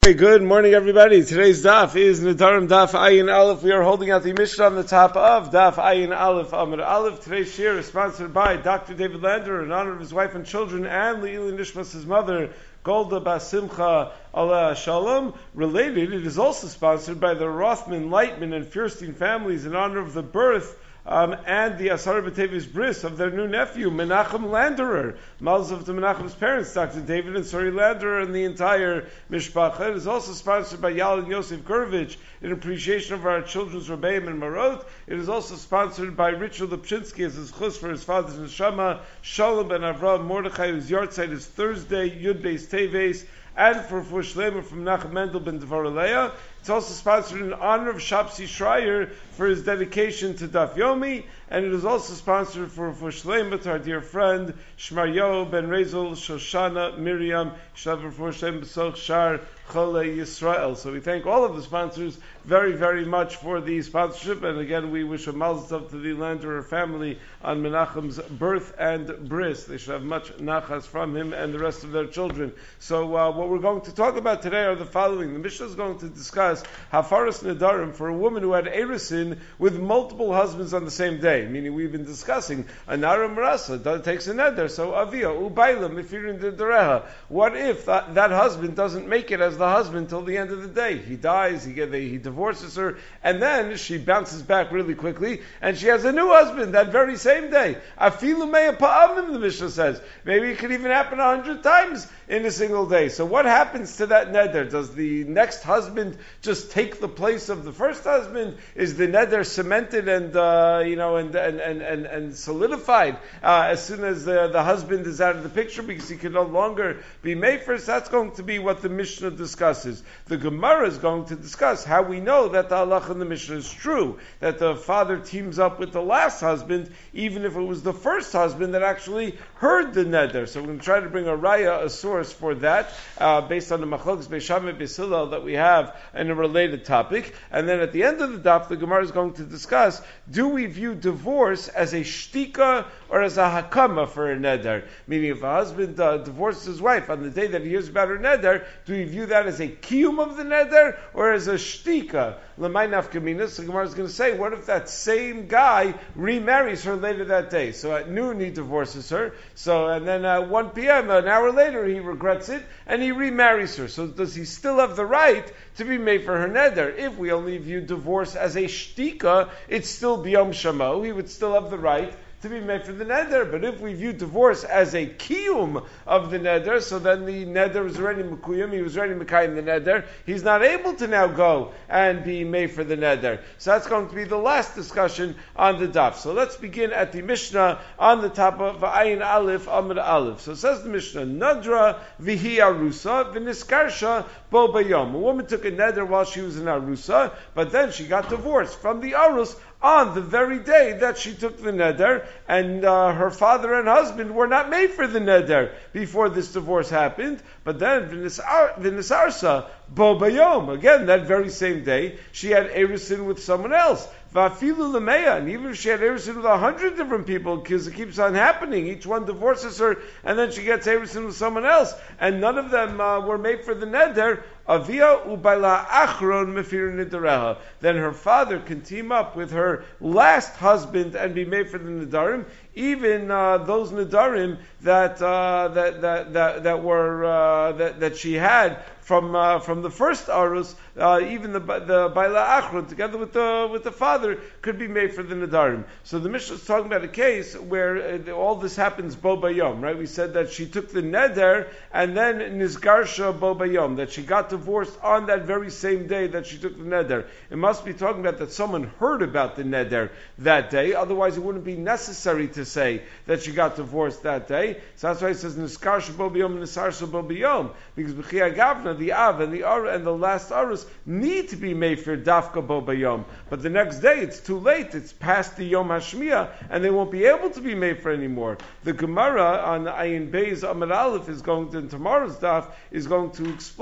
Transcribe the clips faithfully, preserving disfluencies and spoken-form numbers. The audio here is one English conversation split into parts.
Hey, good morning, everybody. Today's daf is Nedarim Daf Ayin Aleph. We are holding out the Mishnah on the top of Daf Ayin Aleph Amud Aleph. Today's shir is sponsored by Doctor David Lander in honor of his wife and children and Leili Nishmas, his mother, Golda Basimcha Allah Shalom. Related, it is also sponsored by the Rothman, Lightman, and Fierstein families in honor of the birth Um, and the Asar B'Tevis Bris of their new nephew, Menachem Landerer. Malzav to Menachem's parents, Doctor David and Sori Landerer, and the entire Mishpacha. It is also sponsored by Yal and Yosef Gurevich in appreciation of our children's Rebbeim and Marot. It is also sponsored by Richard Lipchinsky as his chus for his father's neshama, Shalom ben Avram Mordechai, whose yahrzeit is Thursday, Yud Beis Teves, and for Fushlemer from Nachum Mendel ben Devoraleah. It's also sponsored in honor of Shapsi Schreier for his dedication to Daf Yomi, and it is also sponsored for Fushlemer to our dear friend Shmaryo ben Rezel, Shoshana, Miriam, Shavar Fushlem Besoch Shar Chole Yisrael. So we thank all of the sponsors very, very much for the sponsorship, and again we wish a mazel tov to the Landerer family on Menachem's birth and bris. They should have much nachas from him and the rest of their children. So uh, what we're going to talk about today are the following. The Mishnah is going to discuss Hafaras Nedarim for a woman who had Erisin with multiple husbands on the same day. Meaning we've been discussing a Nara Marasa that takes a neder. So Avia, Ubailam, if you're in the Dereha. What if that, that husband doesn't make it as the husband till the end of the day? He dies, he, get, he divorces her, and then she bounces back really quickly, and she has a new husband that very same day. Afilu meya pa'amim, the Mishnah says. Maybe it could even happen a hundred times in a single day. So what happens to that neder? Does the next husband just take the place of the first husband? Is the neder cemented and uh, you know and and and and, and solidified uh, as soon as the, the husband is out of the picture because he can no longer be made first? That's going to be what the Mishnah discusses. The Gemara is going to discuss how we know that the halacha in the Mishnah is true, that the father teams up with the last husband, even if it was the first husband that actually heard the neder. So we're going to try to bring a raya, a source for that, uh, based on the machlokes Beis Shammai Beis Hillel that we have in a related topic. And then at the end of the daf, the Gemara is going to discuss, do we view divorce as a shtika or as a hakama for a neder? Meaning if a husband uh, divorces his wife on the day that he hears about her neder, do we view that as a kiyum of the neder or as a shtika? L'may nafkaminas, the Gemara is going to say, what if that same guy remarries her later that day? So at noon he divorces her, so and then at one p.m., an hour later, he regrets it, and he remarries her. So does he still have the right to be made for her neder? If we only view divorce as a shtika, it's still biyom shamo. He would still have the right to be made for the neder. But if we view divorce as a kiyum of the neder, so then the neder was already mekuyum, he was already mekayim the neder, he's not able to now go and be made for the neder. So that's going to be the last discussion on the daf. So let's begin at the Mishnah on the top of Ayin Aleph Amud Aleph. So it says the Mishnah, Nadra vihi arusa v'niskarsha bo bayom. A woman took a neder while she was in arusa, but then she got divorced from the arus on the very day that she took the neder, and uh, her father and husband were not made for the neder before this divorce happened. But then v'nisarsa bo bayom, again that very same day, she had erisin with someone else. Vafilu lemeya, and even if she had erisin with a hundred different people, because it keeps on happening, each one divorces her, and then she gets erisin with someone else, and none of them uh, were made for the neder. Avia ubayla achron mefir nidareha. Then her father can team up with her last husband and be made for the nidarim, even uh, those nidarim that uh, that, that that that were uh, that that she had from uh, from the first arus, uh, even the the baila achron together with the with the father could be made for the nadarim. So the Mishnah is talking about a case where uh, all this happens bo bayom, right? We said that she took the neder and then nizgarsha bo bayom, that she got divorced on that very same day that she took the neder. It must be talking about that someone heard about the neder that day. Otherwise, it wouldn't be necessary to say that she got divorced that day. So that's why it says nizgarsha bo bayom and nisarsha bo bayom, because b'chiyah gavna, the Av and the Ara and the last Arus need to be made for Dafka Bo Bayom. But the next day it's too late, it's past the Yom Hashmiya, and they won't be able to be made for anymore. The Gemara on Ayin Beis Amar Aleph is going to, in tomorrow's Daf, is going to explain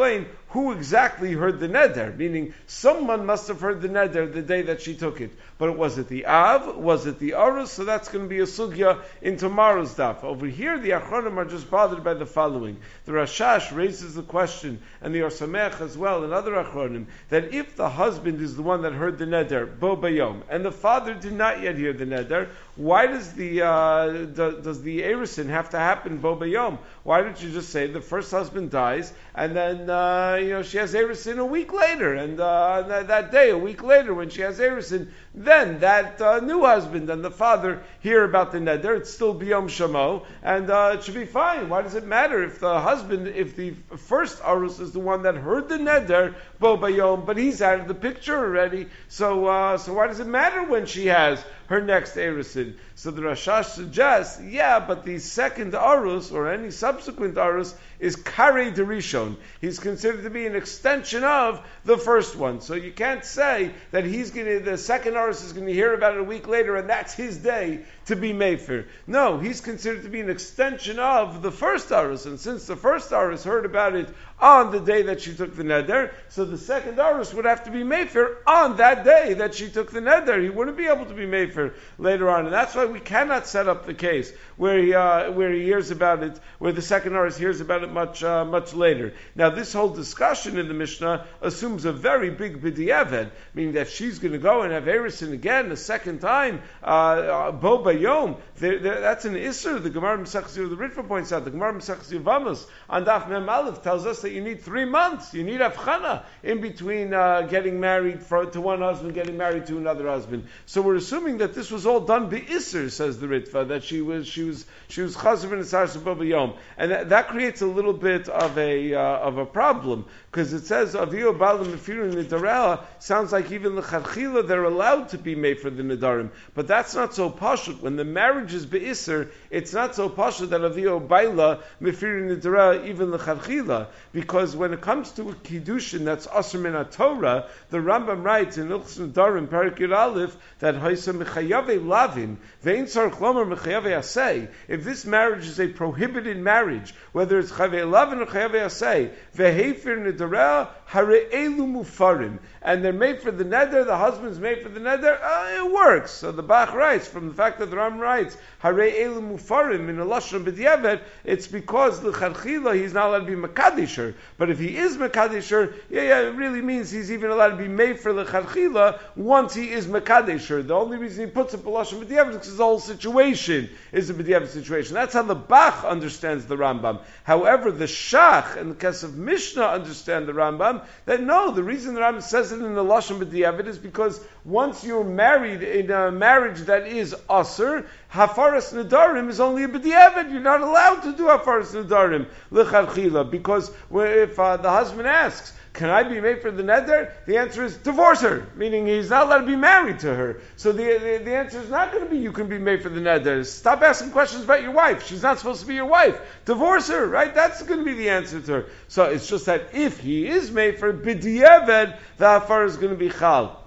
who exactly heard the neder, meaning someone must have heard the neder the day that she took it. But was it the Av? Was it the Arus? So that's going to be a sugya in tomorrow's daf. Over here, the Achronim are just bothered by the following. The Rashash raises the question, and the Orsamech as well, and other Achronim, that if the husband is the one that heard the neder, bo bayom, and the father did not yet hear the neder, why does the uh, do, does the erison have to happen bo bayom? Why don't you just say the first husband dies, and then uh, you know she has erison a week later, and uh, that, that day, a week later, when she has erison, then that uh, new husband and the father hear about the neder. It's still biyom shamo, and uh, it should be fine. Why does it matter if the husband, if the first arus is the one that heard the neder bo bayom, but he's out of the picture already? So, uh, so why does it matter when she has her next erison? So the Rashash suggests, yeah, but the second arus or any subsequent arus is karei derishon. He's considered to be an extension of the first one. So you can't say that he's going to, the second arus is going to hear about it a week later, and that's his day to be mefer. No, he's considered to be an extension of the first arus, and since the first arus heard about it on the day that she took the neder, so the second arus would have to be mefer on that day that she took the neder. He wouldn't be able to be mefer later on, and that's why we cannot set up the case where he uh, where he hears about it, where the second arus hears about it much uh, much later. Now, this whole discussion in the Mishnah assumes a very big b'diavad, meaning that she's going to go and have erison again a second time, uh, uh, bo bayom. That's an isser. The Gemara Mesechus the Ritva points out. The Gemara Mesechus Yevamos on Daf Mem Aleph tells us that you need three months. You need avchana in between uh, getting married for, to one husband, getting married to another husband. So we're assuming that this was all done be'isser, says the Ritva, that she was she was she was chazav and sarsa bo bayom, and that, that creates a little bit of a uh, of a problem, because it says avio balam mefirin nidarela. Sounds like even the chadchila they're allowed to be made for the nidarim, but that's not so pashut. When the marriage is be'isser, it's not so pashut that avio baila mefirin nidarela even the chadchila, because when it comes to a kiddushin that's asur min Torah, the Rambam writes in Ilchus Nidarim Perek Yud Aleph that haisa mechayave lavin ve'in tzarich lomer mechayave asay. If this marriage is a prohibited marriage, whether it's chayave lavin or chayave asay, ve'hefer nidareh hare'elu mufarim, and they're made for the neder, the husband's made for the neder, uh, it works. So the Bach writes, from the fact that the Ram writes, hare'elu mufarim in a lashon b'diavad, it's because the chadchila he's not allowed to be makadisher. But if he is makadisher, yeah, yeah, it really means he's even allowed to be made for the chadchila once he is makadisher. The only reason he puts it for lashon b'diavad is because the whole situation is a b'diavad situation. That's how the Bach understands the Rambam. However, the Shach and the Kesef Mishnah understand the Rambam that no, the reason the Rambam says it in the lashon b'diavad is because once you're married in a marriage that is asur, hafaras nedarim is only a b'diavad. You're not allowed to do hafaras nedarim l'chadchila, because if uh, the husband asks, can I be made for the neder? The answer is divorce her, meaning he's not allowed to be married to her. So the, the, the answer is not going to be you can be made for the neder. Stop asking questions about your wife. She's not supposed to be your wife. Divorce her, right? That's going to be the answer to her. So it's just that if he is made for b'diavad, the hafar is going to be chal.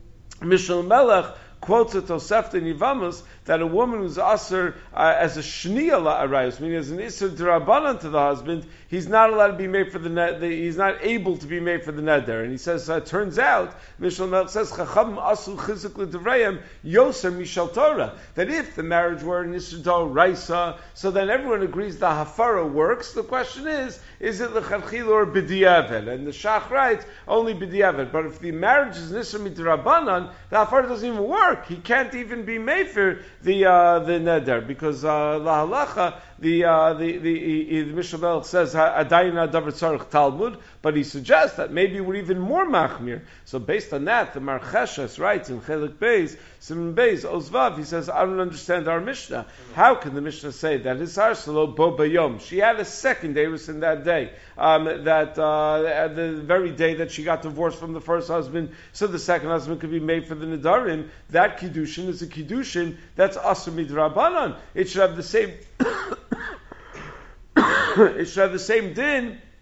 Mishal Melech quotes a Tosefta in Yevamos that a woman who's aser uh, as a shniya la'arayos, meaning as an iser d'rabanan to the husband, he's not allowed to be made for the net. He's not able to be made for the neder. And he says, uh, turns out, Mishal Melech says, Chacham asul chizik l'divrayim yoser mishal Torah, that if the marriage were an iser d'oraisa, so then everyone agrees the hafara works. The question is, is it l'chadchila or b'diavad? And the Shach writes, only b'diavad. But if the marriage is an iser midrabanan, the hafara doesn't even work. He can't even be made for the uh, the neder, because uh, la halacha, the uh, the the, the Mishnah Melech says adayina davar tzarich Talmud, but he suggests that maybe we're even more machmir. So based on that, the Marcheshes writes in Chelik Beis, Simon Beis, Ozvav, he says, I don't understand our Mishnah. How can the Mishnah say that his arsalo bo bayom? She had a second Eris in that day, um, that uh, the very day that she got divorced from the first husband, so the second husband could be made for the nedarim. That kiddushin is a kiddushin that's asur midrabanan. It should have the same. It should have the same din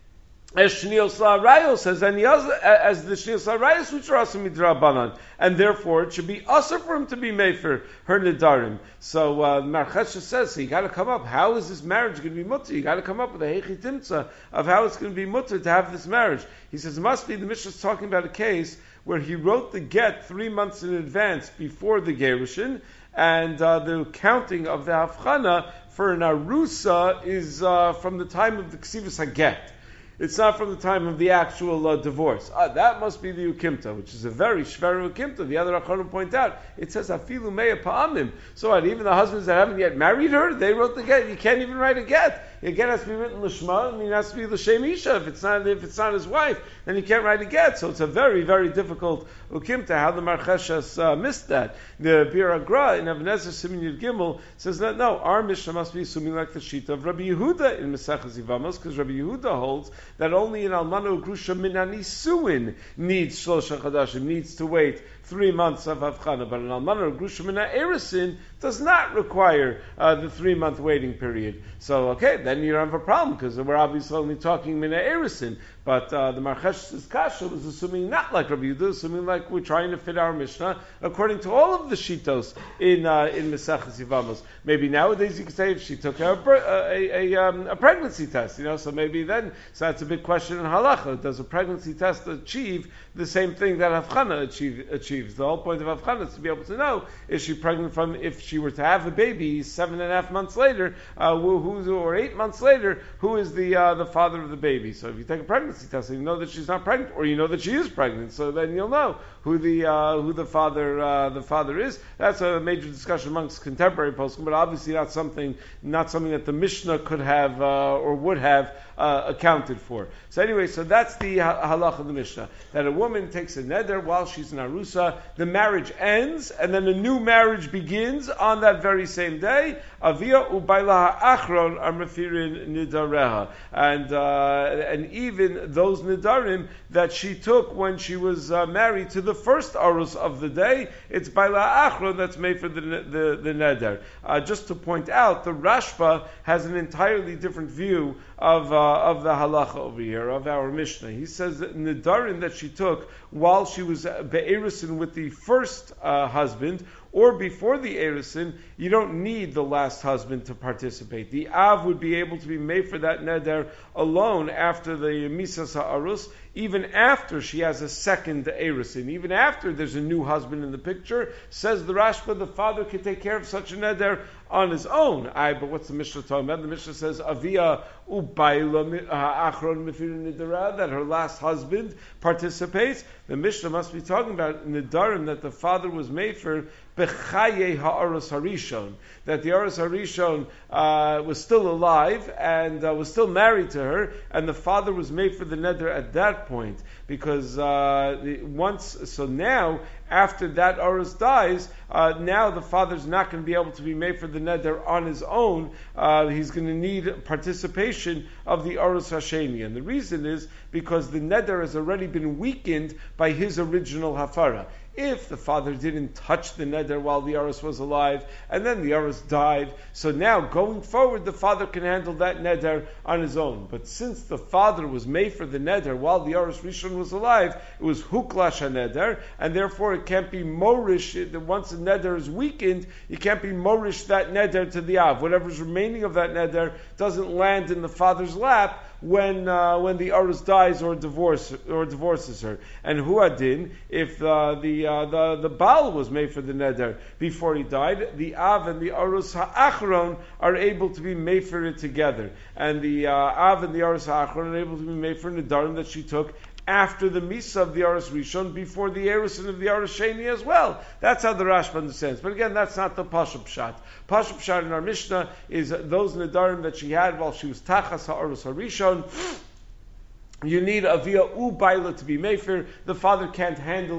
As Shniyos La'arayos says, and as the Shniyos La'arayos, which are also midrabanan, and therefore it should be usher for him to be made for her nidarim. So uh, Marchesha says, so you got to come up. How is this marriage going to be mutter? You got to come up with a heichi timtza of how it's going to be mutter to have this marriage. He says it must be the Mishnah is talking about a case where he wrote the get three months in advance before the gerushin, and uh, the counting of the havchana for an arusa is uh, from the time of the ksivas haget. It's not from the time of the actual uh, divorce. Ah, that must be the ukimta, which is a very shver ukimta. The other Acharonim point out, it says afilu meya pa'amim. So what, even the husbands that haven't yet married her, they wrote the get. You can't even write a get. A get has to be written l'shma, and it has to be l'shem isha. If it's not, if it's not his wife, then you can't write a get. So it's a very, very difficult ukimta. How the Marcheshas uh, missed that. The Bir Agra in Avnezer Simin Yud Gimel says that no, our Mishnah must be assuming like the shita of Rabbi Yehuda in Mesechus Yevamos, because Rabbi Yehuda holds that only an almano grusha min anisuin needs shlosha chadashim, needs to wait three months of havchana, but an almano grusha min ha'erisin does not require uh, the three month waiting period. So okay, then you don't have a problem because we're obviously only talking min ha'erisin. But uh, the Marchesh's kasha was assuming not like Rabbi Yehuda, assuming like we're trying to fit our Mishnah according to all of the shitos in uh, in Mesechus Yevamos. Maybe nowadays you could say if she took a a, a, um, a pregnancy test, you know, so maybe then so that's a big question in halacha. Does a pregnancy test achieve the same thing that havchana achieve, achieves? The whole point of havchana is to be able to know is she pregnant from if she were to have a baby seven and a half months later, uh, who, who or eight months later, who is the uh, the father of the baby? So if you take a pregnancy test and you know that she's not pregnant, or you know that she is pregnant, so then you'll know who the uh, who the father uh, the father is. That's a major discussion amongst contemporary poskim, but obviously not something not something that the Mishnah could have uh, or would have uh, accounted for. So anyway, so that's the halach of the Mishnah, that a woman takes a neder while she's in arusa, the marriage ends, and then a new marriage begins on that very same day. Avia ubayla ha'achron are mefirin nidareha, and uh, and even those nidarim that she took when she was uh, married to the first arus of the day, it's bayla achron that's made for the the, the neder. Uh, just to point out, the Rashba has an entirely different view of uh, of the halacha over here, of our Mishnah. He says that nidarim that she took while she was be'erisin with the first uh, husband, or before the erisin, you don't need the last husband to participate. The av would be able to be made for that neder alone after the misas ha'arus, even after she has a second erisin, even after there's a new husband in the picture. Says the Rashba, the father can take care of such a neder on his own. I, but what's the Mishnah talking about? The Mishnah says, Avia ubayla achron mefir nidara, that her last husband participates. The Mishnah must be talking about nidarim that the father was made for bechaye ha'aros harishon, that the aros harishon uh, was still alive and uh, was still married to her, and the father was made for the neder at that point, because uh, the, once so now after that aros dies, uh, now the father's not going to be able to be made for the neder on his own. Uh, he's going to need participation of the aros hasheni, and the reason is because the neder has already been weakened by his original hafara. If the father didn't touch the neder while the aros was alive, and then the aros died, so now going forward the father can handle that neder on his own. But since the father was made for the neder while the aros rishon was alive, it was huklash neder, and therefore it can't be morish. Once the neder is weakened, you can't be morish that neder to the av. Whatever's remaining of that neder doesn't land in the father's lap when uh, when the aros dies or divorce or divorces her. And huadin, if uh, the uh, the the baal was made for the neder before he died, the av and the aros ha'achron are able to be made for it together, and the uh, av and the aros ha'achron are able to be made for nedarim that she took after the Misa of the Aros Rishon, before the Erison of the Aros Sheni as well. That's how the Rashba understands. But again, that's not the Pashup Pshat. Pashup Pshat in our Mishnah is those Nedarim that she had while she was Tachas HaAros HaRishon. You need Avia U Baila to be Mefer. The father can't handle it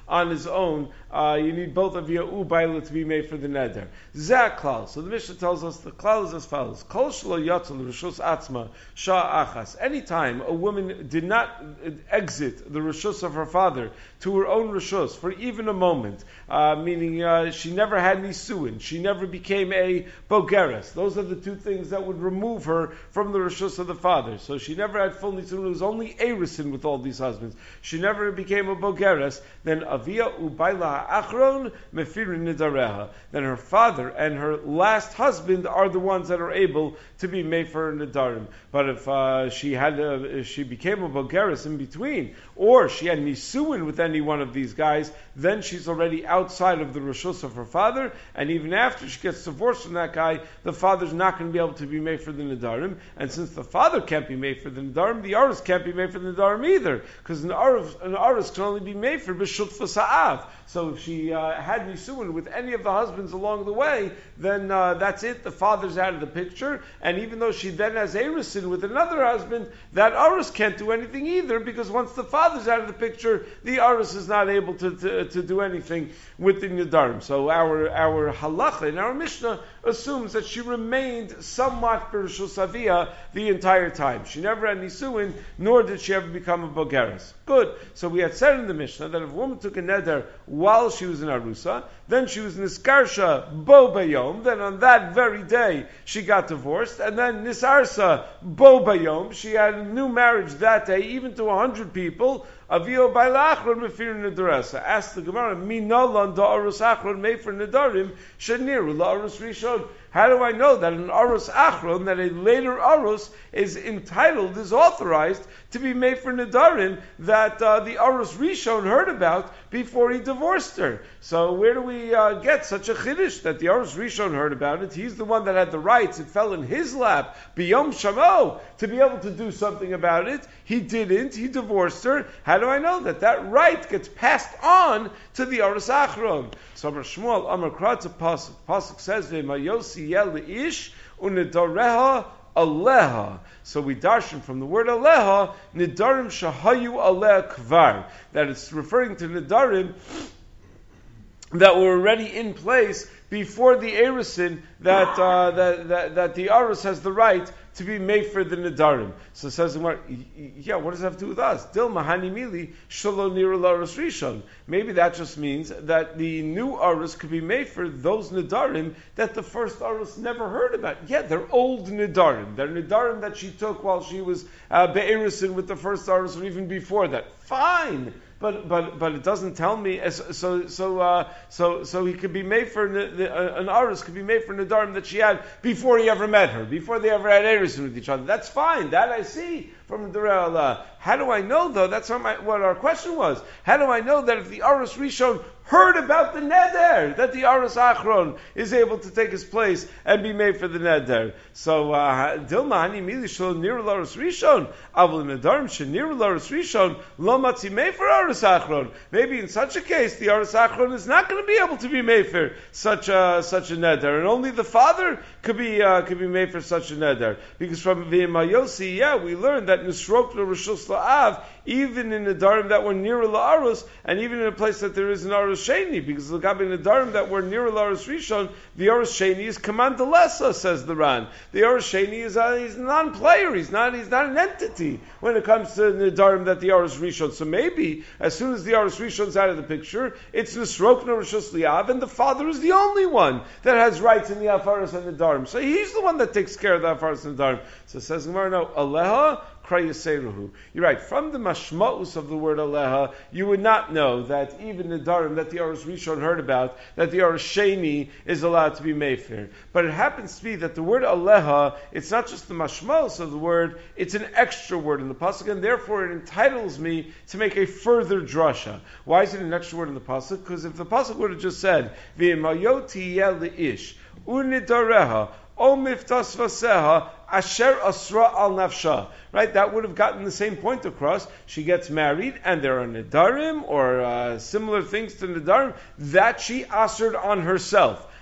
on his own. Uh, you need both Avia Ubaila to be made for the neder. Zak klal. So the Mishnah tells us the klal is as follows: Kol shelo yatzal rishus atzma shah achas. Anytime a woman did not exit the rishus of her father to her own rishus for even a moment, uh, meaning uh, she never had nisuin, she never became a bogeres. Those are the two things that would remove her from the rishus of the father. So she never had full nisuin. It was only erisin with all these husbands. She never became a bogeres. Then avia ubaila achron mefirin nidareha. Then her father and her last husband are the ones that are able to be made for nidarim. But if uh, she had, a, if she became a bogeres in between, or she had nisuin with any one of these guys, then she's already outside of the rishus of her father. And even after she gets divorced from that guy, the father's not going to be able to be made for the nidarim. And since the father can't be made for the nidarim, the aris can't be made for the nidarim either, because an aris, an aris can only be made for b'shut f'sa'av. So if she uh, had nisuin with any of the husbands along the way, then uh, that's it. The father's out of the picture. And even though she then has erisin with another husband, that aris can't do anything either, because once the father's out of the picture, the aris is not able to, to, to do anything with the nidarim. So our our halacha in our Mishnah assumes that she remained somewhat b'rishus avia the entire time. She never had nisuin, nor did she ever become a bogeres. Good. So we had said in the Mishnah that if a woman took a neder while she was in arusa, then she was niskarsha bo bayom, then on that very day she got divorced, and then nisarsa bo bayom, she had a new marriage that day, even to a hundred people. Avio bailachron mefir nedarasa. Ask the Gemara, minalan da arus achron made for nedarim sheniru la arus rishon. How do I know that an arus achron, that a later arus is entitled, is authorized to be made for nedarim that uh, the arus rishon heard about before he divorced her? So where do we uh, get such a chiddush that the arus rishon heard about it? He's the one that had the rights. It fell in his lap, biyom shamo, to be able to do something about it. He didn't. He divorced her. How do I know that that right gets passed on to the arus achron? So Amar Shmuel, Amar Kratz, pasuk pasuk says, "V'mayosi yel leish unedareha aleha." So we darshan from the word aleha, nidarim shahayu aleh kvar, that it's referring to nidarim that were already in place before the erisin, that, uh, that that that the aris has the right to be made for the nidarim. So it says, yeah, what does that have to do with us? Dil mahani mili shalo nira laris rishon. Maybe that just means that the new aris could be made for those nidarim that the first aris never heard about. Yeah, they're old nidarim. They're nidarim that she took while she was uh, be'erisin with the first aris, or even before that. Fine. But but but it doesn't tell me. So so uh, so so he could be made for an aris could be made for nidarim that she had before he ever met her, before they ever had erisin with each other. That's fine. That I see from the Ra'ala. How do I know though? That's not my, what our question was. How do I know that if the aris rishon heard about the neder, that the aris achron is able to take his place and be made for the neder? So Dilma hani mili shel nir laris rishon avul nedarim shenir laris rishon lo matzi made for aris achron. Maybe in such a case the aris achron is not going to be able to be made for such a such a neder, and only the father could be uh, could be made for such a neder. Because from V'mayosi, yeah, we learned that nisrok l'rishus la'av, even in the darim that were near la'arus, and even in a place that there is an arus sheni, because the gabi nedarim that were near la'arus rishon, the arus sheni is command lesa, says the Ran. The arus sheni is a, he's a non-player. He's not he's not an entity when it comes to nedarim that the arus rishon. So maybe as soon as the arus rishon's out of the picture, it's nisrok l'rishus li'av, and the father is the only one that has rights in the afaris and the darim. So he's the one that takes care of the afaris and the darim. So it says Gemara, no, aleha krayaseruhu. You're right. From the mashmaus of the word aleha, you would not know that even the darim that the aris rishon heard about, that the aris sheni is allowed to be mefer. But it happens to be that the word aleha, it's not just the mashmaus of the word, it's an extra word in the pasuk, and therefore it entitles me to make a further drasha. Why is it an extra word in the pasuk? Because if the pasuk would have just said v'mayoti yel leish unidareha o miftas vaseha asher asra al nafsha, right? That would have gotten the same point across. She gets married, and there are nidarim or uh, similar things to nidarim that she assered on herself.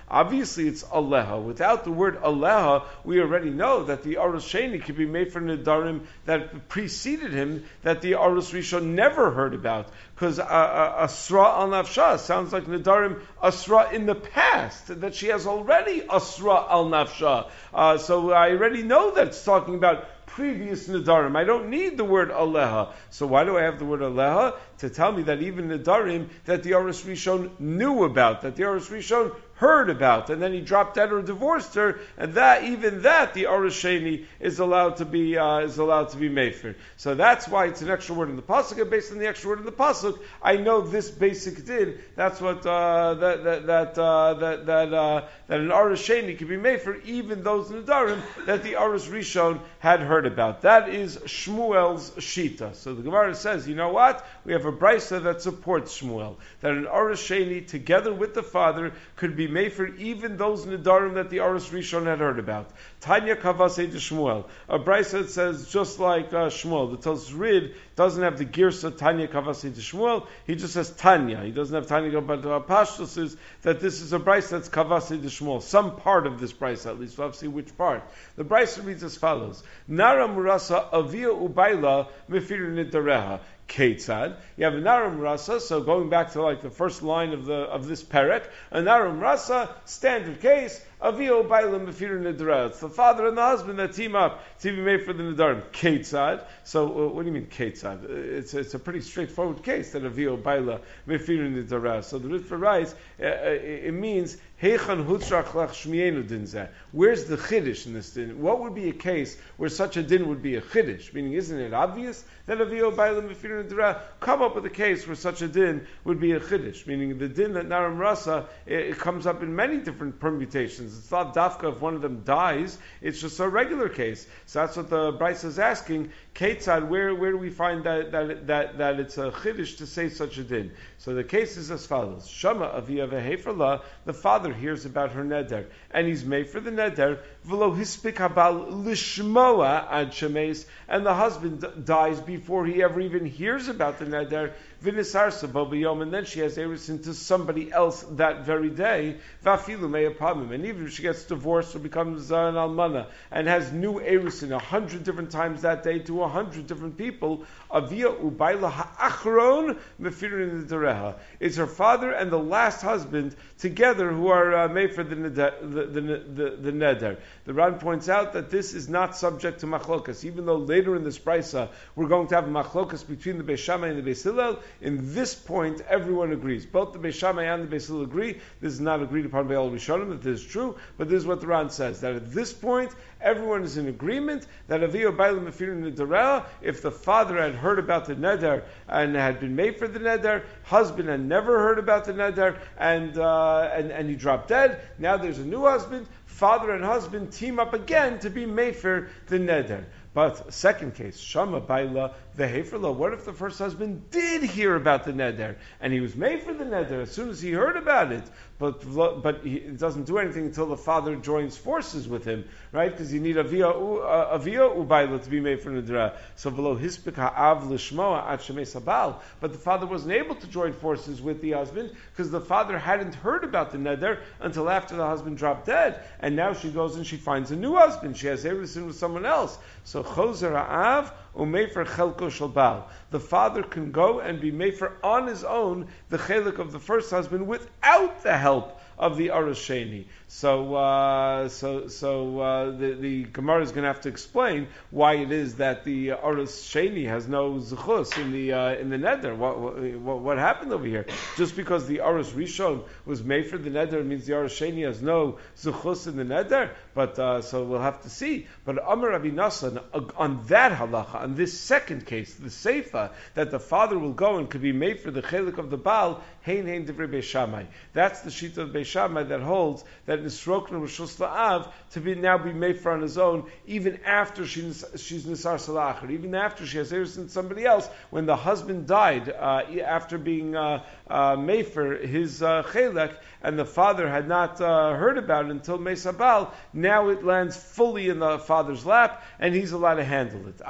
Obviously, it's aleha. Without the word aleha, we already know that the arus sheni could be made for nedarim that preceded him, that the arus rishon never heard about. Because uh, uh, asra al nafsha sounds like nedarim asra in the past, that she has already asra al nafsha. Uh, so I already know that it's talking about previous nedarim. I don't need the word aleha. So why do I have the word aleha? To tell me that even nedarim that the Aris Rishon knew about, that the Aris Rishon heard about, and then he dropped dead or divorced her, and that even that the Aris Sheni is allowed to be uh, is allowed to be made for. So that's why it's an extra word in the pasuk. And based on the extra word in the pasuk, I know this basic din. That's what uh, that that that uh, that that, uh, that an Aris Sheni can be made for, even those nedarim that the Aris Rishon had heard about. That is Shmuel's shita. So the Gemara says, you know what? We have a brisa that supports Shmuel, that an Aris Sheni together with the father could be made for even those nedarim that the Aris Rishon had heard about. Tanya Kavasei de Shmuel, a brisa that says just like uh, Shmuel. The Tos Rid doesn't have the girsa Tanya Kavasei de Shmuel. He just says Tanya. He doesn't have Tanya, but uh, Pashtus is that this is a brisa that's Kavasei de Shmuel. Some part of this brisa, at least we'll have to see which part. The brisa reads as follows: Nara Murasa Avia Ubaila Mefir Nidareha. Ketzad. You have a Naram Rasa, so going back to like the first line of the of this perek, a Naram Rasa, standard case, Avio Bailam Mefir Nidra. It's the father and the husband that team up to be made for the Nidarim. Ketzad. So uh, what do you mean Ketzad? It's it's a pretty straightforward case that Avio Baila Mefir Nidra. So the Ritva writes, uh, it means Heichan Hutzrach Lach Shmienu Dinzeh. Where's the Chiddush in this din? What would be a case where such a din would be a Chiddush? Meaning, isn't it obvious that Avio Baila Mefir Nidra? Come up with a case where such a din would be a Chiddush. Meaning, the din that Naram Rasa, it, it comes up in many different permutations. It's not dafka if one of them dies. It's just a regular case. So that's what the Brisa is asking. Ketzad, where where do we find that that that, that it's a chiddush to say such a din? So the case is as follows: Shama Avia veheferla, the father hears about her neder, and he's made for the neder. V'lo hispik habal lishmoa ad shemes, and the husband d- dies before he ever even hears about the neder. V'nisar sabobiyom, and then she has erusin to somebody else that very day. V'afilu me'apamim, and even if she gets divorced or becomes uh, an almana and has new erusin a hundred different times that day to a hundred different people, avia ubayla ha'achron mefirin nedereha. It's her father and the last husband together who are uh, made for the neder. The, the, the, the neder. The Ran points out that this is not subject to machlokas, even though later in this brisa we're going to have a machlokas between the Beis Shammai and the Beis Hillel. In this point, everyone agrees. Both the Beis Shammai and the Beis Hillel agree. This is not agreed upon by all Rishonim that this is true, but this is what the Ran says, that at this point, everyone is in agreement that Avio Bailam Mefirin Nederah, if the father had heard about the neder and had been made for the neder, husband had never heard about the neder, and, uh, and, and he dropped dead, now there's a new husband, father and husband team up again to be made for the neder. But second case, Shama Baila Veheferla, what if the first husband did hear about the neder and he was made for the neder as soon as he heard about it, but but he doesn't do anything until the father joins forces with him, right? Because you need avia avia ubayla to be made for neder. So below hispik ha'av lishmoa at shemei sabal, but the father wasn't able to join forces with the husband because the father hadn't heard about the neder until after the husband dropped dead, and now she goes and she finds a new husband. She has erusin with someone else. So chozer ha'av umefer chelko shel bal. The father can go and be mefer on his own the chelik of the first husband without the help of the Aros Sheni. So, uh, so, so uh, the, the Gemara is going to have to explain why it is that the Aros Sheni has no zechus in the uh, in the neder. What, what what happened over here? Just because the Aros Rishon was made for the neder means the Aros Sheni has no zechus in the neder. But uh, so we'll have to see. But Amar Rabbi Nassan, on that halacha, on this second case, the seifa that the father will go and could be made for the chelik of the Baal, hein hein divrei Beis Shammai. That's the shita of Beis Shammai that holds that Nisrokna Rishus La'av to be now be made for on his own, even after she's she's Nisar Salachar, even after she has erusin to somebody else. When the husband died, uh, after being uh, uh, made for his uh, chelek, and the father had not uh, heard about it until Mesa Baal, now it lands fully in the father's lap, and he's allowed to handle it. Avul Beis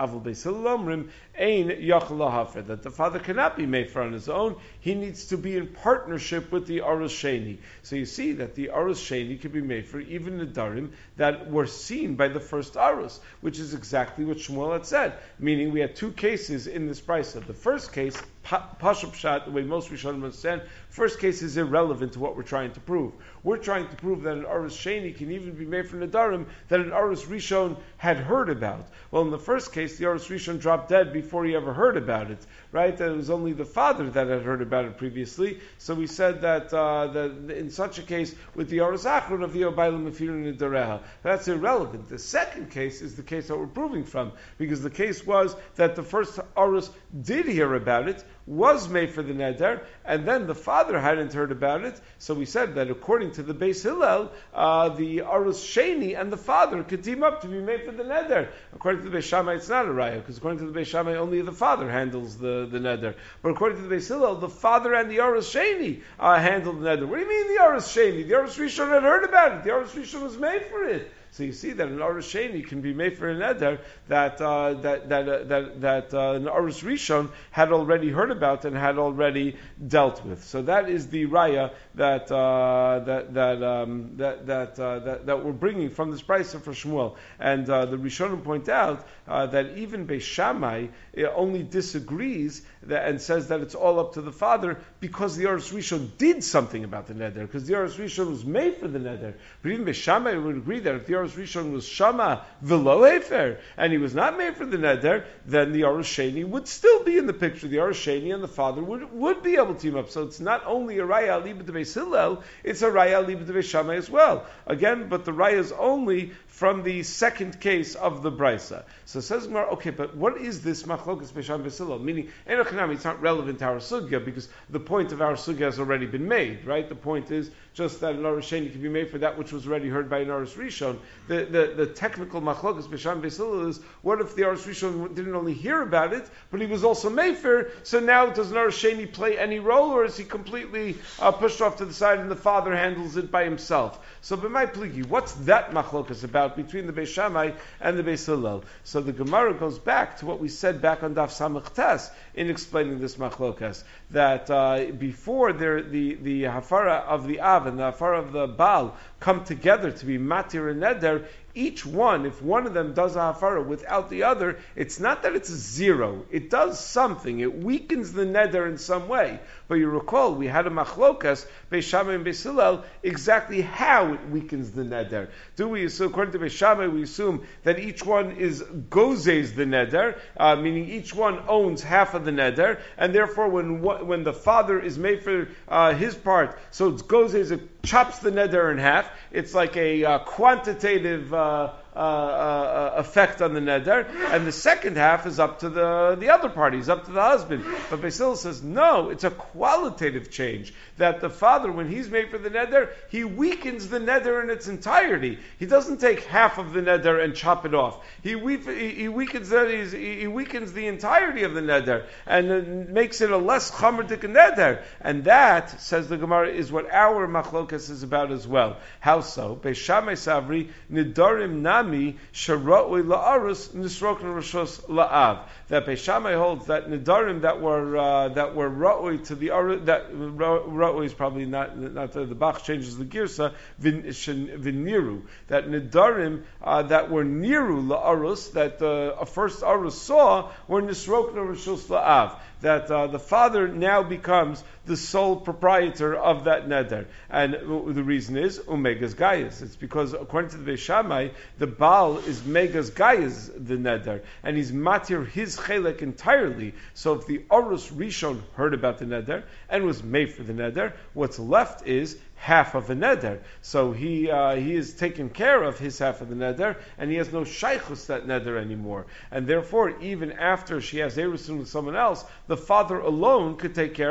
Hillel Omrim, Ein Yachal Lahafer, that the father cannot be mefer on his own. He needs to be in partnership with the Arus Sheni. So you see that the Arus Sheni can be mefer even Nedarim that were seen by the first Arus, which is exactly what Shmuel had said. Meaning we had two cases in this brisa. The first case, Pashup Shat, the way most Rishonim understand, first case is irrelevant to what we're trying to prove. We're trying to prove that an Arus Sheni can even be made from Nedarim that an Arus Rishon had heard about. Well, in the first case, the Arus Rishon dropped dead before he ever heard about it, right? That it was only the father that had heard about it previously. So we said that, uh, that in such a case, with the Arus Achron of the Obaylam Mefirun Nedareha, that's irrelevant. The second case is the case that we're proving from, because the case was that the first Arus did hear about it, was made for the neder, and then the father hadn't heard about it. So we said that according to the Beis Hillel, uh, the Arus Sheni and the father could team up to be made for the neder. According to the Beis Shammai, it's not a raya, because according to the Beis Shammai, only the father handles the, the neder. But according to the Beis Hillel, the father and the Arus Sheni uh, handled the neder. What do you mean the Arus Sheni? The Arus Rishon had heard about it. The Arus Rishon was made for it. So you see that an Arus Sheni can be made for an Eder that uh, that that uh, that, that uh, an Arus Rishon had already heard about and had already dealt with. So that is the raya that uh, that that, um, that that uh, that that we're bringing from this brisa for Shmuel. And uh, the Rishonim point out uh, that even Beis Shammai only disagrees that, and says that it's all up to the father because the Arus Rishon did something about the neder, because the Arus Rishon was made for the neder. But even Beis Shammai would agree that if the Arus Rishon was Shama v'lo hefer, and he was not made for the neder, then the Arus Sheni would still be in the picture. The Arus Sheni and the father would, would be able to team up. So it's not only a raya aliba de Beis Hillel, it's a raya aliba de Beis Shammai as well. Again, but the raya is only from the second case of the brisa. So it says Gemara, okay, but what is this machlokas Beis Shammai Beis Hillel? Meaning, enochanami, it's not relevant to our sugya because the point of our sugya has already been made, right? The point is just that an Arus Sheni can be made for that which was already heard by an Arus Rishon. The, the, the technical machlokas Beis Shammai Beis Hillel is, what if the Arus Rishon didn't only hear about it, but he was also made for, so now does an Arus Sheni play any role, or is he completely uh, pushed off to the side and the father handles it by himself? So, b'may pligi, what's that machlokas about between the Beis Shammai and the Beis Hillel? So the Gemara goes back to what we said back on Daf Samach Tes in explaining this machlokas, that uh, before there, the, the hafara of the Av and the hafara of the Baal come together to be matir and neder, each one, if one of them does a hafara without the other, it's not that it's a zero. It does something. It weakens the neder in some way. But you recall, we had a machlokas, Beis Shammai and Beis Hillel, exactly how it weakens the neder. Do we assume, according to Beis Shammai, we assume that each one is gozes the neder, uh, meaning each one owns half of the neder, and therefore when when the father is made for uh, his part, so it's gozes, it chops the neder in half. It's like a uh, quantitative uh, uh, uh, effect on the neder, and the second half is up to the the other parties, up to the husband. But Beis Hillel says no, it's a qualitative change, that the father, when he's made for the neder, he weakens the neder in its entirety. He doesn't take half of the neder and chop it off. He, we, he, he weakens that. He, he weakens the entirety of the neder and uh, makes it a less chamerdik neder. And that, says the Gemara, is what our machlokas is about as well. How so? Beis Shammai savri nidarim nami sharoi la'arus nisrokna rishos la'av. That Beis Shammai holds that nidarim that were uh, that were ra'oi to the arus, that ra'oi is probably not not the, the Bach changes the girsa vin, viniru, that nidarim uh, that were niru la'arus, that uh, a first arus saw, were nisrokna rishos la'av, that uh, the father now becomes the sole proprietor of that neder. And the reason is umegas gayas. It's because according to the Beis Shammai, the Baal is megas gayas the neder, and he's matir his chelek entirely. So if the Arus Rishon heard about the neder and was made for the neder, what's left is half of the neder. So he uh, he is taken care of his half of the neder, and he has no shaychus that neder anymore. And therefore, even after she has erusin with someone else, the father alone could take care of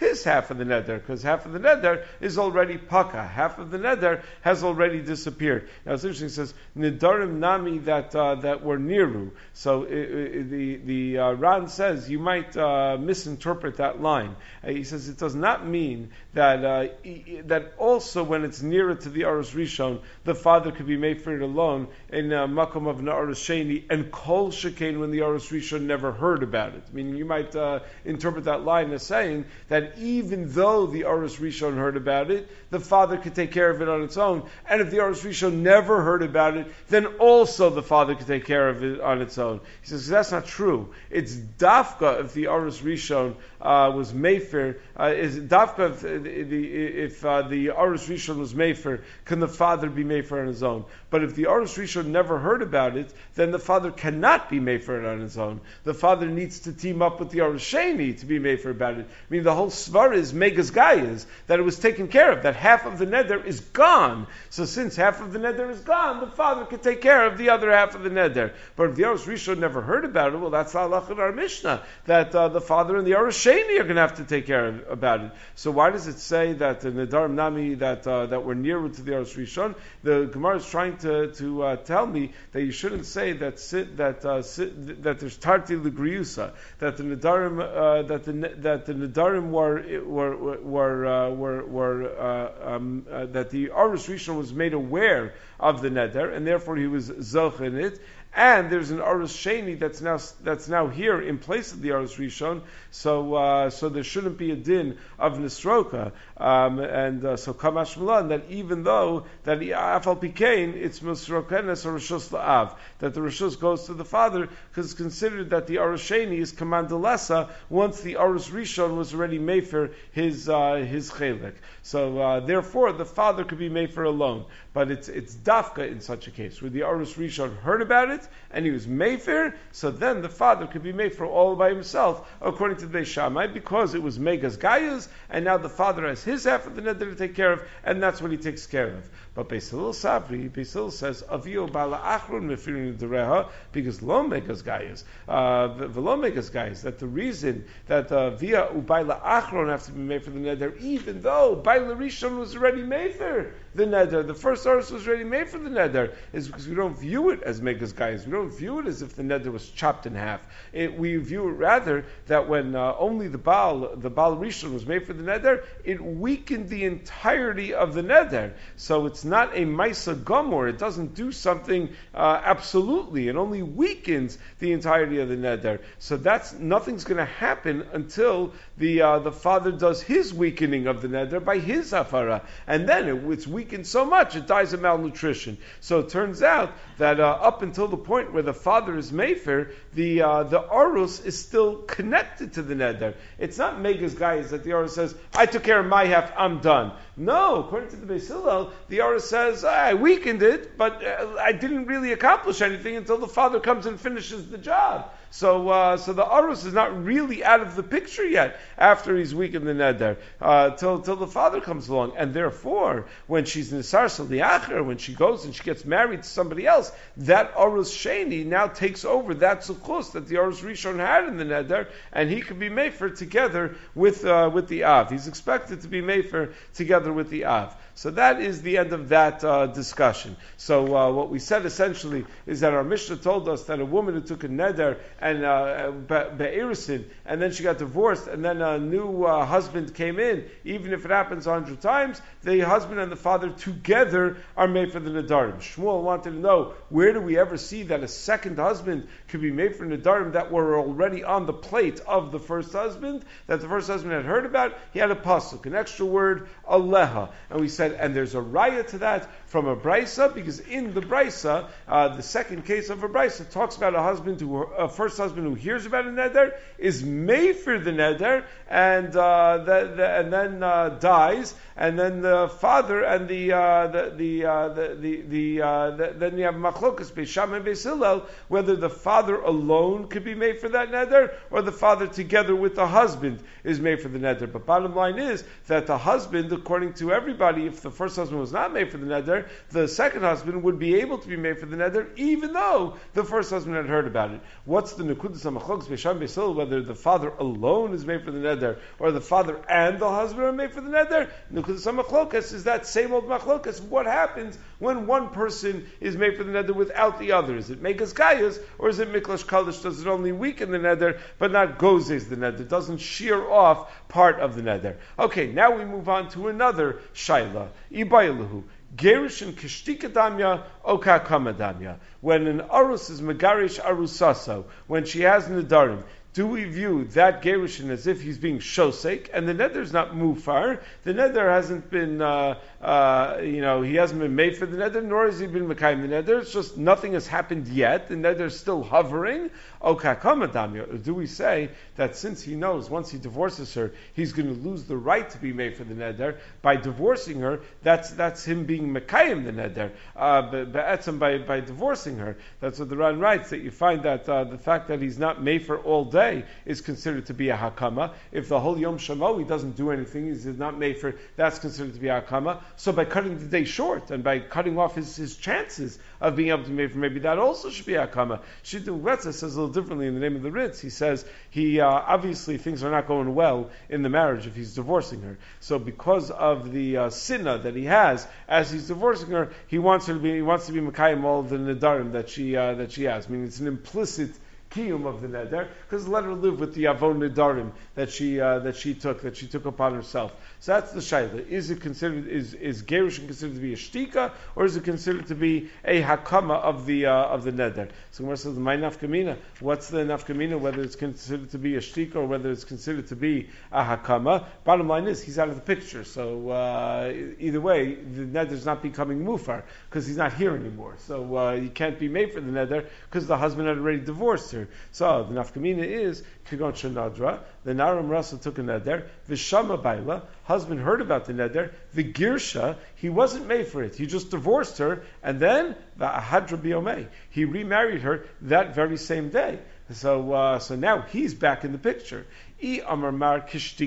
his half of the neder, because half of the neder is already paka. Half of the neder has already disappeared. Now it's interesting. It says nidarim nami that uh, that were niru. So it, it, the the uh, Ran says you might uh, misinterpret that line. Uh, he says it does not mean that uh, e- that also when it's nearer to the Aros Rishon, the father could be made for it alone in uh, makom of Na'aros Sheni, and kol shekain when the Aros Rishon never heard about it. Meaning you might uh, interpret that line as saying that even though the Aros Rishon heard about it, the father could take care of it on its own, and if the Aros Rishon never heard about it, then also the father could take care of it on its own. He says that's not true. It's dafka if the Aros Rishon uh, was mefer. Uh, is dafka if the, the if uh, the Aros Rishon was mefer, can the father be mefer on his own? But if the Aros Rishon never heard about it, then the father cannot be mefer on his own. The father needs to team up with the Aros Sheni to be mefer about it. I mean, the whole svar is megas gayas, that it was taken care of, that half of the neder is gone. So since half of the neder is gone, the father could take care of the other half of the neder. But if the Aros Rishon never heard about it, well, that's the halach in our Mishnah, that uh, the father and the Aros Sheni are going to have to take care of about it. So why does it say that the nedarim nami that uh, that we're nearer to the Aros Rishon? The Gemara is trying to to uh, tell me that you shouldn't say that sit, that uh, sit, that there's tarti l'griusa, that the nedarim uh, that the that the nedarim were were were uh, were, were uh, um, uh, that the Aros Rishon was made aware of the neder, and therefore he was zoch in it. And there's an Aros Sheni that's now that's now here in place of the Aros Rishon, so uh, so there shouldn't be a din of Nisroka, um, and uh, so Kamash Milan, that even though that the Afal Pikain, it's Musrokenes or Rishus La'av, that the Rishus goes to the father, because it's considered that the Aros Sheni is Kamandalesa once the Aros Rishon was already Mefer his uh, his Chelik. So uh, therefore the father could be Mefer alone, but it's it's Dafka in such a case, where the Aros Rishon heard about it, and he was Mefer, so then the father could be Mefer all by himself, according to the Beis Shammai, because it was Megas Gayas, and now the father has his half of the neder to take care of, and that's what he takes care of. But Beis Hillel Savri, Beis Hillel says, Avio Bala Achron Mefirin Dereha, because Lo Megas Gayas, Velo Megas Gayas, that the reason that uh, Via Ubaila Achron have to be made for the neder, even though Baila Rishon was already made for the neder, the first Aros was already made for the neder, is because we don't view it as Megas Gayas. We don't view it as if the neder was chopped in half. It, we view it rather that when uh, only the Baal, the Baal Rishon was made for the neder, it weakened the entirety of the neder. So it's not a Maisa Gomor. It doesn't do something uh, absolutely. It only weakens the entirety of the neder. So that's nothing's going to happen until the uh, the father does his weakening of the neder by his hafara, and then it, it's weakened so much it dies of malnutrition. So it turns out that uh, up until the point where the father is mefer, the uh, the arus is still connected to the neder. It's not Megas Gayas that the arus says, I took care of my half, I'm done. No, according to the Beis Hillel, the arus says, I weakened it, but uh, I didn't really accomplish anything until the father comes and finishes the job. So, uh, so the arus is not really out of the picture yet after he's weakened the neder, uh, till till the father comes along, and therefore, when she's nisar saliacher, when she goes and she gets married to somebody else, that arus sheni now takes over that zuchus that the arus rishon had in the neder, and he can be mefer together with uh, with the av. He's expected to be mefer together with the av. So that is the end of that uh, discussion. So uh, what we said essentially is that our Mishnah told us that a woman who took a neder and uh, be'erisin, and then she got divorced, and then a new uh, husband came in, even if it happens a hundred times, the husband and the father together are made for the nedarim. Shmuel wanted to know, where do we ever see that a second husband could be made for nedarim that were already on the plate of the first husband, that the first husband had heard about? He had a pasuk, an extra word, aleha, and we said, and there's a raya to that from a brisa, because in the brisa, uh, the second case of a brisa talks about a husband who, a first husband who hears about a neder, is made for the neder, and uh, the, the, and then uh, dies, and then the father and the uh, the the, uh, the the the, uh, the then you have machlokas Beis Shammai and Beis Hillel, whether the father alone could be made for that neder, or the father together with the husband is made for the neder. But bottom line is that the husband, according to everybody, if the first husband was not made for the neder, the second husband would be able to be made for the neder, even though the first husband had heard about it. What's the the Nekudas HaMachlokas Beisham Beisil, whether the father alone is made for the neder, or the father and the husband are made for the neder, Nekudas HaMachlokas is that same old machlokas. What happens when one person is made for the neder without the other? Is it Megas Gayas, or is it Miklash Kalish? Does it only weaken the neder, but not gozes the neder? It doesn't shear off part of the neder. Okay, now we move on to another shaila. Ibaylahu. Gerish and Kishtika Damya, Oka Kama Damya. When an Arus is Megarish Arusaso, when she has Nidarim, do we view that Gerushin as if he's being shosek, and the neder is not mufar? The neder hasn't been, uh, uh, you know, he hasn't been made for the neder, nor has he been mekayim the neder. It's just nothing has happened yet. The neder is still hovering. Or do we say that since he knows once he divorces her, he's going to lose the right to be made for the neder by divorcing her? That's that's him being mekayim the neder. Uh, by by divorcing her, that's what the Ran writes. That you find that uh, the fact that he's not made for all day is considered to be a hakama. If the whole Yom Shamo he doesn't do anything, he's not made for, that's considered to be a hakama. So by cutting the day short and by cutting off his, his chances of being able to be made for, maybe that also should be a hakama. Shittu Gretza says a little differently in the name of the Ritz. He says he uh, obviously things are not going well in the marriage if he's divorcing her. So because of the uh, sinna that he has as he's divorcing her, he wants her to be he wants to be mekayim all the nedarim that she uh, that she has. I mean, it's an implicit kiyum of the neder, because let her live with the avon nedarim that she uh, that she took that she took upon herself. So that's the shayla. Is it considered is is gerushin considered to be a shtika, or is it considered to be a hakama of the uh, of the neder? So Gemara says, "My nafkamina." What's the nafkamina? Whether it's considered to be a shtika or whether it's considered to be a hakama. Bottom line is he's out of the picture. So uh, either way, the neder is not becoming mufar because he's not here anymore. So uh, he can't be made for the neder because the husband had already divorced her. So the nafkamina is Kigon Shanadra. The Naram Rasa took a neder. Vishama Baila, husband heard about the neder. The Girsha, he wasn't made for it. He just divorced her, and then the Ahadra Biomei, he remarried her that very same day. So, uh, so now he's back in the picture. If you're going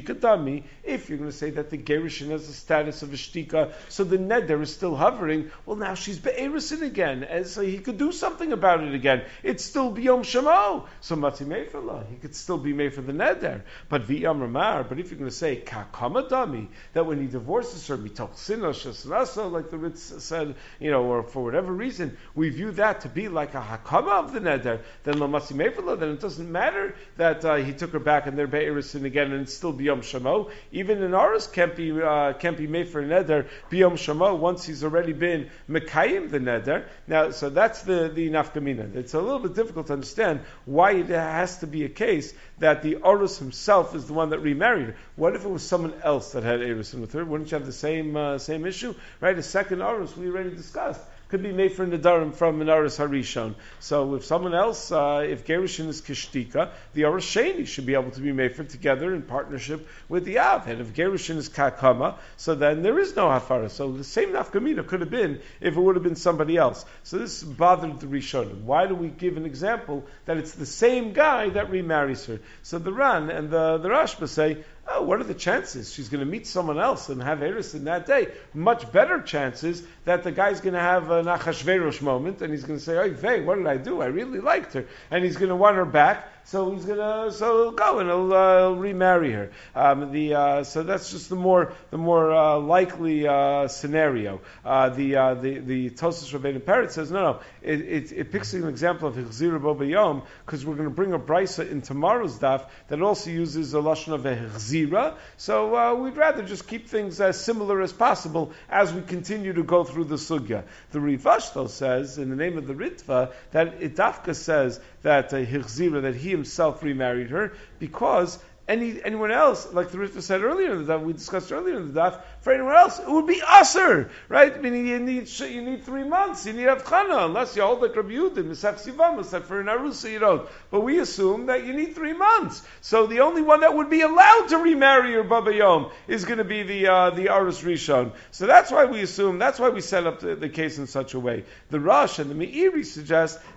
to say that the Gerushin has the status of a shtika, so the neder is still hovering, well now she's be'erisin again, and so he could do something about it again. It's still biyom shamo, so matzi meifala, he could still be made for the neder. But v'yamramar, but if you're going to say kakama dami, that when he divorces her, mitoch sina shesrasa, like the Ritz said, you know, or for whatever reason, we view that to be like a hakama of the neder, then lo matzi meifala, then it doesn't matter that uh, he took her back and they're Erisin again, and it's still biyom shamo. Even an aris can't be uh, can't be made for a neder biyom shamo once he's already been mekayim the neder. Now, so that's the the nafkamina. It's a little bit difficult to understand why it has to be a case that the aris himself is the one that remarried her. What if it was someone else that had erisin with her? Wouldn't you have the same uh, same issue, right? A second aris we already discussed could be made for Nadarim from an Aris Harishon. So if someone else, uh, if Gerushin is Kishtika, the Aris Sheni should be able to be made for together in partnership with the Av. And if Gerushin is Kakama, so then there is no Hafara. So the same Nafkamina could have been if it would have been somebody else. So this bothered the Rishonim. Why do we give an example that it's the same guy that remarries her? So the Ran and the, the Rashba say, oh, what are the chances? She's going to meet someone else and have Eris in that day. Much better chances that the guy's going to have an Achashverosh moment and he's going to say, oh, Vey, what did I do? I really liked her. And he's going to want her back. So he's gonna, so he'll go and he'll, uh, he'll remarry her. Um, the uh, so that's just the more the more uh, likely uh, scenario. Uh, the uh, the the Tosas Rabbeinu Peretz says no, no. It, it, it picks an example of Hechzira Bo B'Yom because we're going to bring a brisa in tomorrow's daf that also uses a lashon of a Hechzira. So uh, we'd rather just keep things as similar as possible as we continue to go through the sugya. The Rivash though says in the name of the Ritva that Itafka says that uh, Hechzira, that he himself remarried her because any anyone else, like the Ritva said earlier in the daf, we discussed earlier in the daf, for anyone else it would be aser, right? I mean, you need you need three months, you need avchana, unless you hold like Rabbi Yehuda, Misach Sivamas, that for an arusa you don't. But we assume that you need three months. So the only one that would be allowed to remarry your Baba Yom is going to be the uh, the Arus Rishon. So that's why we assume, that's why we set up the, the case in such a way. The Rosh and the Meiri suggest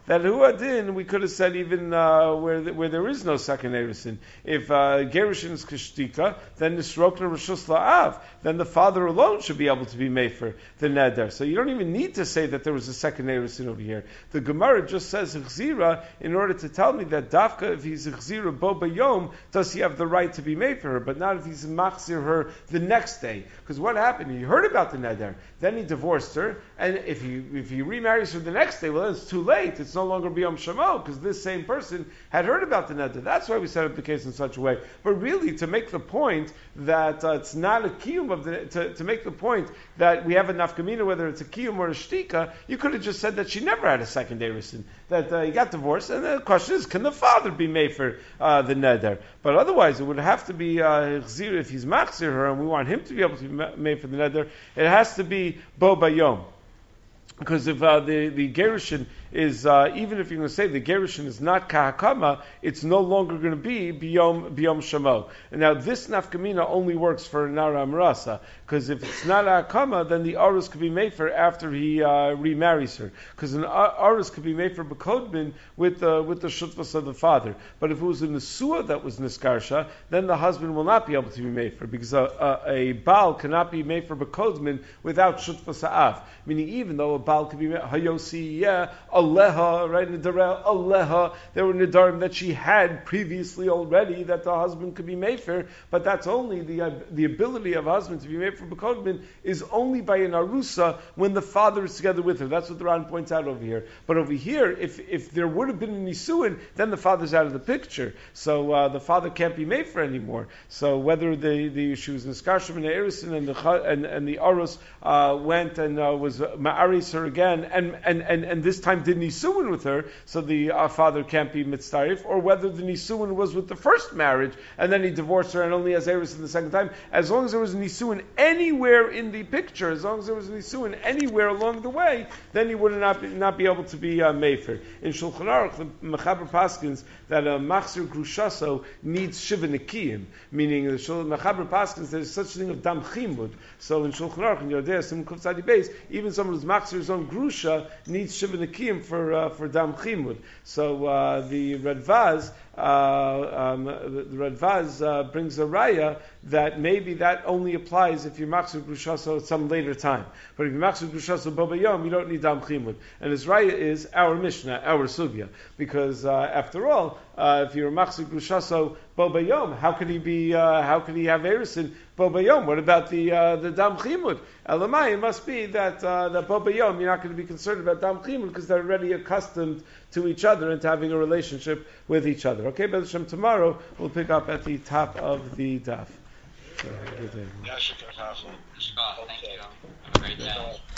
that huadin we could have said even uh, where the, where there is no second erusin. If uh, gerushin is kishtika, then nisrokna rishus la'av, then the father alone should be able to be made for the neder. So you don't even need to say that there was a second erusin over here. The Gemara just says chzira in order to tell me that dafka if he's chzira bo bayom does he have the right to be made for her, but not if he's machzir her the next day. Because what happened? He heard about the neder, then he divorced her, and if he if he remarries her the next day, well, then it's too late. It's no longer biyom shamo because this same person had heard about the neder. That's why we set up the case in such a way. But really, to make the point that uh, it's not a kiyum of the to, to make the point that we have a nafkamina whether it's a kiyum or a shtika, you could have just said that she never had a second erusin, that uh, he got divorced, and the question is, can the father be made for uh, the neder? But otherwise, it would have to be uh, if he's machzir her, and we want him to be able to be made for the neder. It has to be bo bayom. Because if uh, the the gerushin is uh, even if you're going to say the gerushin is not kahakama, it's no longer going to be biyom biyom shamo. And now this nafkamina only works for nara amrasa, because if it's not kahakama, then the arus could be made for after he uh, remarries her, because an arus could be made for bekodmin with the with the shutfas of the father. But if it was a nesua that was niskarsha, then the husband will not be able to be made for, because a, a, a baal cannot be made for bekodmin without shutfas ha'av. Meaning, even though a baal could be hayosi, yeah, aleha, right, nidarel, aleha, there were nidarim that she had previously already that the husband could be made for, but that's only the uh, the ability of a husband to be made for bekodmin is only by an arusa when the father is together with her. That's what the Ran points out over here. But over here, if if there would have been a nisuin, then the father's out of the picture, so uh, the father can't be made for anymore. So whether the the she was niskarshim and the erisin and the and and the arus uh, went and uh, was ma'aris her again, and, and, and, and this time did nisuin with her, so the uh, father can't be mitzdarif, or whether the nisuin was with the first marriage, and then he divorced her and only has eris in the second time, as long as there was a nisuin anywhere in the picture, as long as there was a nisuin anywhere along the way, then he would not be, not be able to be uh, mefer. In Shulchan Aruch, the Mechaber Paskins, that a machzir grushaso needs shiva nikiyim, meaning the Mechaber Paskins, there's such a thing of dam chimud. So in Shulchan Aruch, in Yodea, Sim Kuf Tzadi Beis, even someone who's machzir his own grusha needs shiva nikiyim for uh, for dam chimud. So uh, the Radvaz, uh, um, the, the Radvaz uh, brings a raya that maybe that only applies if you're machzir grushaso at some later time. But if you're machzir grushaso bo bayom, you don't need dam chimud. And his raya is our Mishnah, our sugya, because uh, after all, uh, if you're machzir grushaso bo bayom, how could he be? Uh, how could he have erisin bo bayom? What about the uh, the dam chimud? Elamai, it must be that uh, that bo bayom you're not going to be concerned about dam chimud because they're already accustomed to each other and to having a relationship with each other. Okay, B'ez Hashem, tomorrow we'll pick up at the top of the daf. So, good day. Thank you. Have a great day.